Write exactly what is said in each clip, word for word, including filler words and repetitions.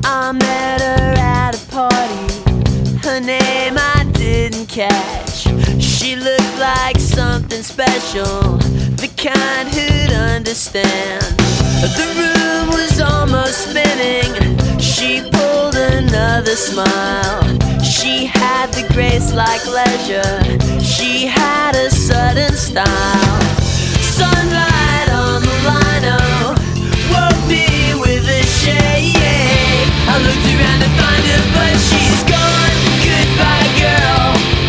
I met her at a party. Her name I didn't catch. She looked like something special, the kind who'd understand. The room was almost spinning. She pulled another smile. She had the grace like leisure. She had a sudden style. Sunlight on the lino woke me with a shade. I looked around to find her, but she's gone. Goodbye, girl.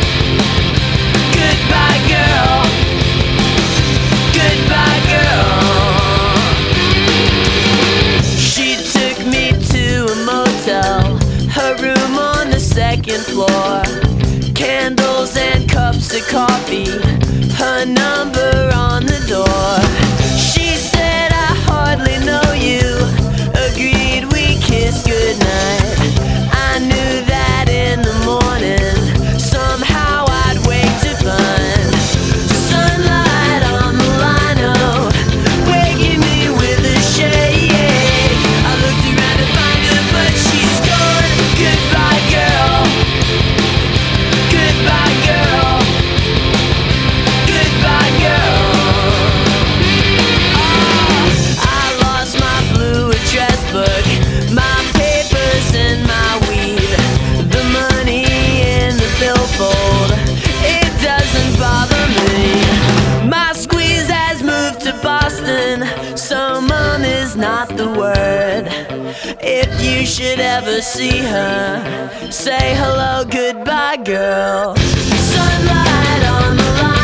Goodbye, girl. Goodbye, girl. She took me to a motel, her room on the second floor. Candles and cups of coffee, her number on the door. She said, I hardly know you. Agreed, we kissed goodnight. I knew that in the morning somehow I'd wake to find sunlight on the lino, waking me with a shade. I looked around to find her, but she's gone. Goodbye, girl. Goodbye, girl. Goodbye, girl. Oh, I lost my blue address book, my papers and my weed, the money in the billfold. It doesn't bother me. My squeeze has moved to Boston, so mom is not the word. If you should ever see her, say hello, goodbye, girl. Sunlight on the line.